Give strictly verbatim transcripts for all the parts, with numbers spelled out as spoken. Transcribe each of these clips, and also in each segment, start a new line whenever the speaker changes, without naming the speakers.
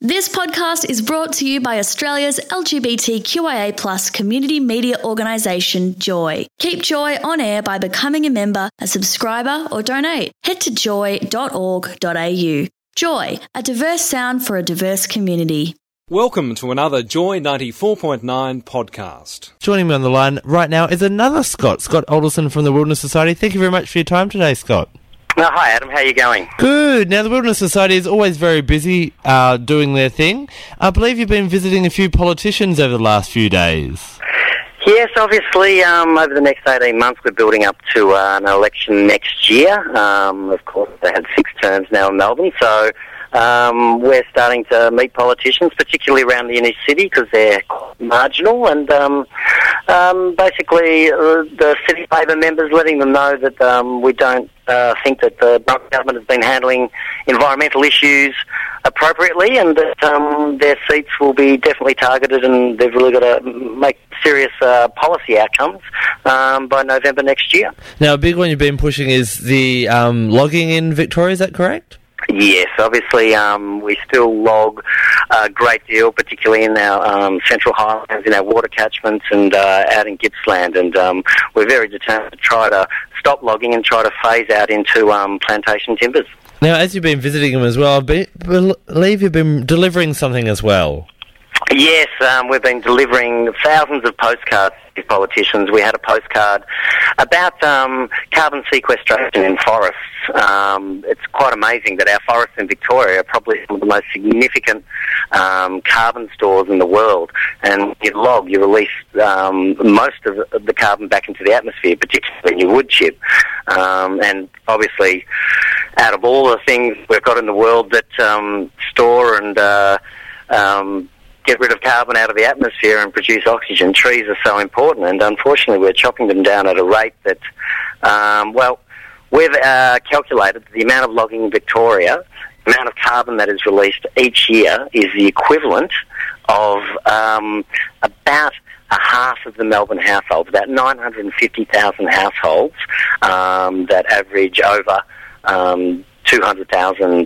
This podcast is brought to you by Australia's L G B T Q I A plus community media organisation, Joy. Keep Joy on air by becoming a member, a subscriber or donate. Head to joy dot org dot a u. Joy, a diverse sound for a diverse community.
Welcome to another Joy ninety-four point nine podcast.
Joining me on the line right now is another Scott, Scott Alderson from the Wilderness Society. Thank you very much for your time today, Scott.
Oh, hi, Adam. How are you going?
Good. Now, the Wilderness Society is always very busy uh, doing their thing. I believe you've been visiting a few politicians over the last few days.
Yes, obviously, um, over the next eighteen months, we're building up to uh, an election next year. Um, of course, they had six terms now in Melbourne, so um, we're starting to meet politicians, particularly around the inner city, because they're marginal, and um, um, basically uh, the city Labor members letting them know that um, we don't uh, think that the government has been handling environmental issues appropriately, and that um, their seats will be definitely targeted, and they've really got to make serious uh, policy outcomes um, by November next year.
Now, a big one you've been pushing is the um, logging in Victoria, is that correct?
Yes, obviously um, we still log a great deal, particularly in our um, Central Highlands, in our water catchments and uh, out in Gippsland, and um, we're very determined to try to stop logging and try to phase out into um, plantation timbers.
Now, as you've been visiting them as well, I be- believe you've been delivering something as well.
Yes, um, we've been delivering thousands of postcards to politicians. We had a postcard about um, carbon sequestration in forests. Um, it's quite amazing that our forests in Victoria are probably some of the most significant um, carbon stores in the world. And when you log, you release um, most of the carbon back into the atmosphere, particularly in your wood chip. Um, and obviously, out of all the things we've got in the world that um, store and uh, um, get rid of carbon out of the atmosphere and produce oxygen, trees are so important, and unfortunately we're chopping them down at a rate that, um, well, we've uh, calculated that the amount of logging in Victoria, the amount of carbon that is released each year is the equivalent of um, about a half of the Melbourne households, about nine hundred fifty thousand households um, that average over um, two hundred thousand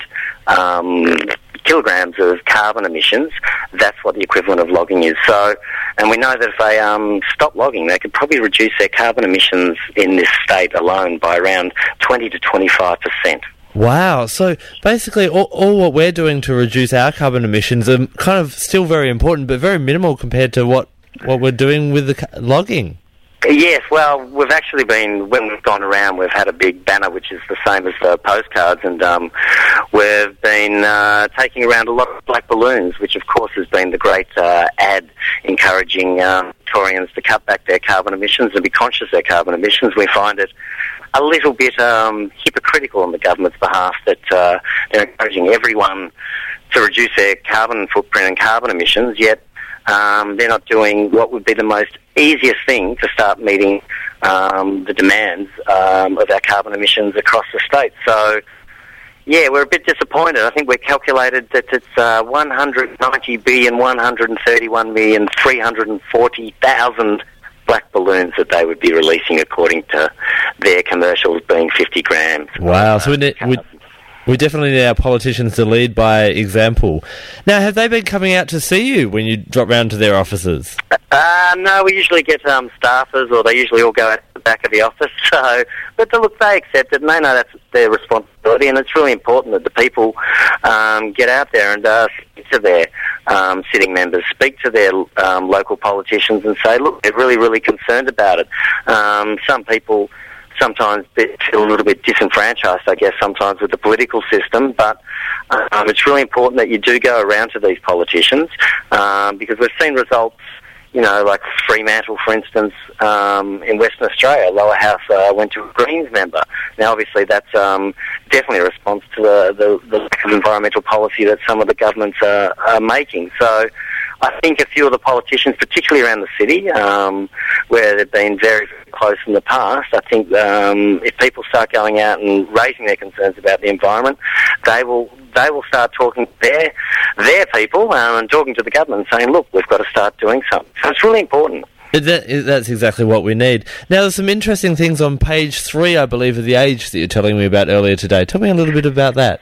um kilograms of carbon emissions. That's what the equivalent of logging is. So, and we know that if they um, stop logging, they could probably reduce their carbon emissions in this state alone by around twenty to twenty-five percent.
Wow. So basically all, all what we're doing to reduce our carbon emissions are kind of still very important, but very minimal compared to what, what we're doing with the ca- logging.
Yes, well, we've actually been, when we've gone around, we've had a big banner which is the same as the postcards, and um, we've been uh, taking around a lot of black balloons, which of course has been the great uh, ad encouraging uh, Victorians to cut back their carbon emissions and be conscious of their carbon emissions. We find it a little bit um, hypocritical on the government's behalf that uh, they're encouraging everyone to reduce their carbon footprint and carbon emissions, yet Um, they're not doing what would be the most easiest thing to start meeting um, the demands um, of our carbon emissions across the state. So, yeah, we're a bit disappointed. I think we've calculated that it's uh, one hundred ninety billion, one hundred thirty-one million, three hundred forty thousand black balloons that they would be releasing according to their commercials being fifty grams.
Wow, so we need... We- We definitely need our politicians to lead by example. Now, have they been coming out to see you when you drop round to their offices?
Uh, no, we usually get um, staffers, or they usually all go out to the back of the office. So, but to, look, they accept it, and they know that's their responsibility, and it's really important that the people um, get out there and uh, speak to their um, sitting members, speak to their um, local politicians and say, look, they're really, really concerned about it. Um, some people sometimes feel a little bit disenfranchised, I guess, sometimes with the political system, but um, it's really important that you do go around to these politicians um, because we've seen results, you know, like Fremantle, for instance, um, in Western Australia, Lower House uh, went to a Greens member. Now, obviously, that's um, definitely a response to the, the, the lack of environmental policy that some of the governments are, are making. So I think a few of the politicians, particularly around the city, um, where they've been very, very close in the past, I think um, if people start going out and raising their concerns about the environment, they will they will start talking to their, their people um, and talking to the government and saying, look, we've got to start doing something. So it's really important.
That, that's exactly what we need. Now, there's some interesting things on page three, I believe, of The Age that you're telling me about earlier today. Tell me a little bit about that.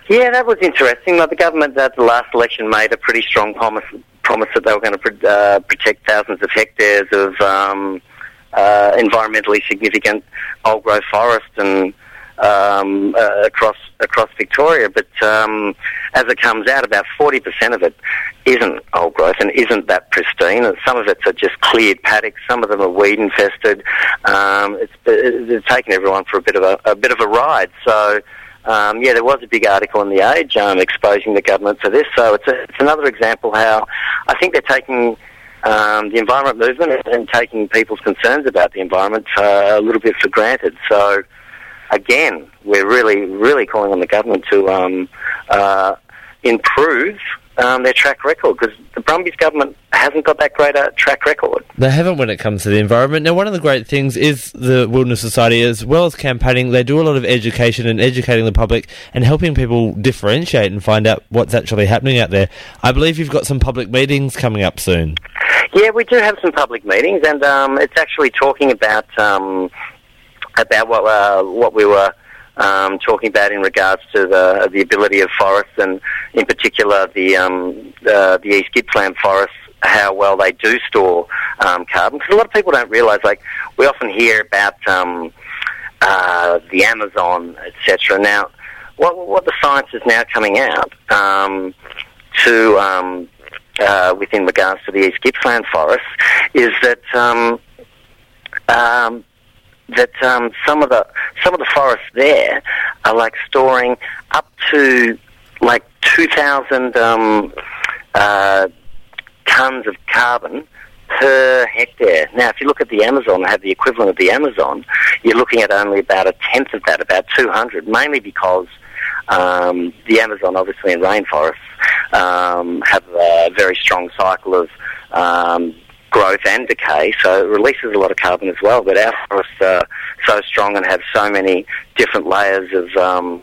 Yeah, that was interesting. Like, the government at the last election made a pretty strong promise, promise that they were going to uh, protect thousands of hectares of um, uh, environmentally significant old-growth forest and um, uh, across across Victoria. But um, as it comes out, about forty percent of it isn't old growth and isn't that pristine. And some of it's are just cleared paddocks. Some of them are weed infested. Um, it's, it's taken everyone for a bit of a, a bit of a ride. So. Um, yeah, there was a big article in The Age um, exposing the government for this, so it's, a, it's another example how I think they're taking um, the environment movement and taking people's concerns about the environment uh, a little bit for granted. So, again, we're really, really calling on the government to um, uh, improve um, their track record, because the Brumbies government hasn't got that great a track record.
They haven't when it comes to the environment. Now, one of the great things is the Wilderness Society, as well as campaigning, they do a lot of education and educating the public and helping people differentiate and find out what's actually happening out there. I believe you've got some public meetings coming up soon.
Yeah, we do have some public meetings, and um, it's actually talking about um, about what uh, what we were Um, talking about in regards to the the ability of forests, and in particular the um, uh, the East Gippsland forests, how well they do store um, carbon. Because a lot of people don't realise, like, we often hear about um, uh, the Amazon, et cetera. Now, what what the science is now coming out um, to um, uh, within regards to the East Gippsland forests is that um, um, that um, some of the some of the forests there are like storing up to like two thousand um, uh, tons of carbon per hectare. Now, if you look at the Amazon, have the equivalent of the Amazon, you're looking at only about a tenth of that, about two hundred, mainly because um, the Amazon, obviously, and rainforests um, have a very strong cycle of um, growth and decay, so it releases a lot of carbon as well. But our forests are so strong and have so many different layers of um,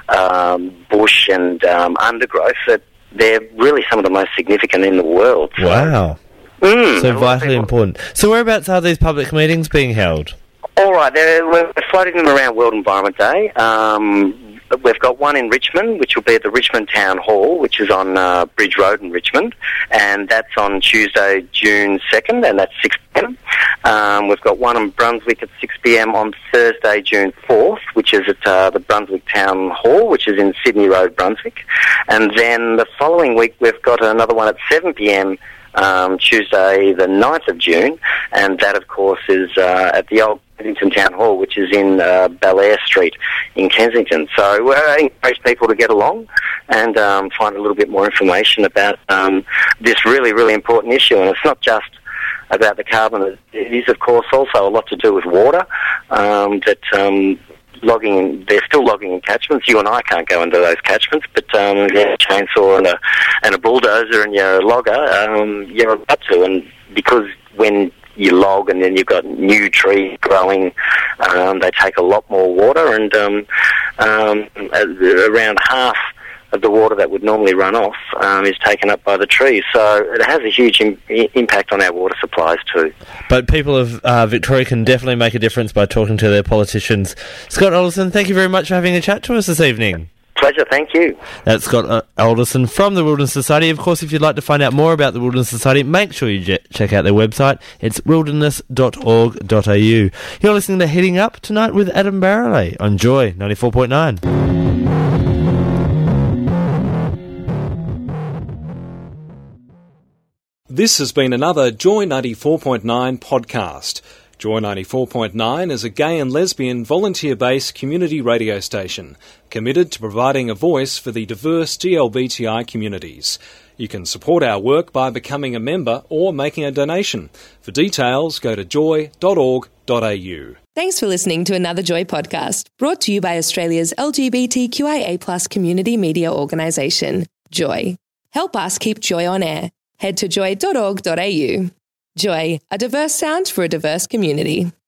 um, bush and um, undergrowth that they're really some of the most significant in the world. So,
wow.
Mm,
so vitally important. So whereabouts are these public meetings being held?
All right, we're floating them around World Environment Day. Um, we've got one in Richmond, which will be at the Richmond Town Hall, which is on uh, Bridge Road in Richmond, and that's on Tuesday, June second, and that's six p.m. Um, we've got one in Brunswick at six p.m. on Thursday, June fourth, which is at uh, the Brunswick Town Hall, which is in Sydney Road, Brunswick. And then the following week, we've got another one at seven p.m. Um, Tuesday, the ninth of June, and that, of course, is uh, at the old Kensington Town Hall, which is in uh, Belair Street in Kensington. So we uh, encourage people to get along and um, find a little bit more information about um, this really, really important issue. And it's not just about the carbon. It is, of course, also a lot to do with water, um, that um, logging, they're still logging in catchments. You and I can't go into those catchments, but um, you have a chainsaw and a, and a bulldozer and you're a logger, um, you're allowed to. And because when you log and then you've got new trees growing, um, they take a lot more water, and um, um, around half of the water that would normally run off um, is taken up by the trees. So it has a huge Im- impact on our water supplies too.
But people of uh, Victoria can definitely make a difference by talking to their politicians. Scott Alderson, thank you very much for having a chat to us this evening.
Pleasure, thank you.
That's Scott uh, Alderson from the Wilderness Society. Of course, if you'd like to find out more about the Wilderness Society, make sure you je- check out their website. It's wilderness dot org dot a u. You're listening to Heading Up tonight with Adam Barrelay on Joy ninety-four point nine.
This has been another Joy ninety-four point nine podcast. Joy ninety-four point nine is a gay and lesbian volunteer-based community radio station committed to providing a voice for the diverse G L B T I communities. You can support our work by becoming a member or making a donation. For details, go to joy dot org dot a u.
Thanks for listening to another Joy podcast, brought to you by Australia's L G B T Q I A plus community media organisation, Joy. Help us keep Joy on air. Head to joy dot org dot a u. Joy, a diverse sound for a diverse community.